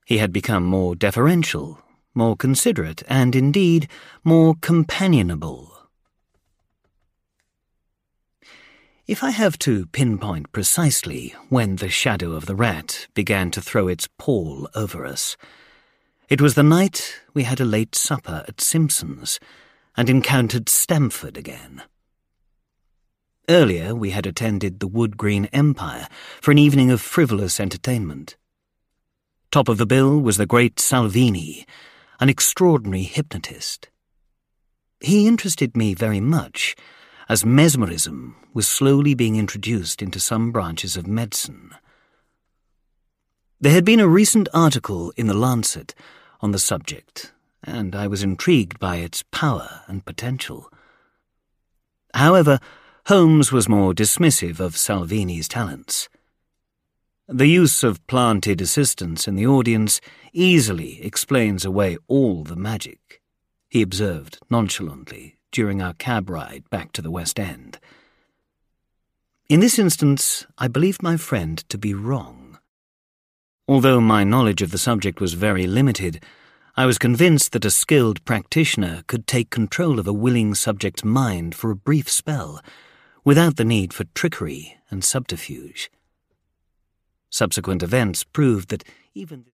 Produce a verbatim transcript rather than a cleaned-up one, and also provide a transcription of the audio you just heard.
He had become more deferential, more considerate, and indeed more companionable. If I have to pinpoint precisely when the shadow of the rat began to throw its pall over us, it was the night we had a late supper at Simpson's and encountered Stamford again. Earlier we had attended the Wood Green Empire for an evening of frivolous entertainment. Top of the bill was the great Salvini, an extraordinary hypnotist. He interested me very much, as mesmerism was slowly being introduced into some branches of medicine. There had been a recent article in The Lancet on the subject, and I was intrigued by its power and potential. However, Holmes was more dismissive of Salvini's talents. The use of planted assistants in the audience easily explains away all the magic, he observed nonchalantly during our cab ride back to the West End. In this instance, I believed my friend to be wrong. Although my knowledge of the subject was very limited, I was convinced that a skilled practitioner could take control of a willing subject's mind for a brief spell, without the need for trickery and subterfuge. Subsequent events proved that even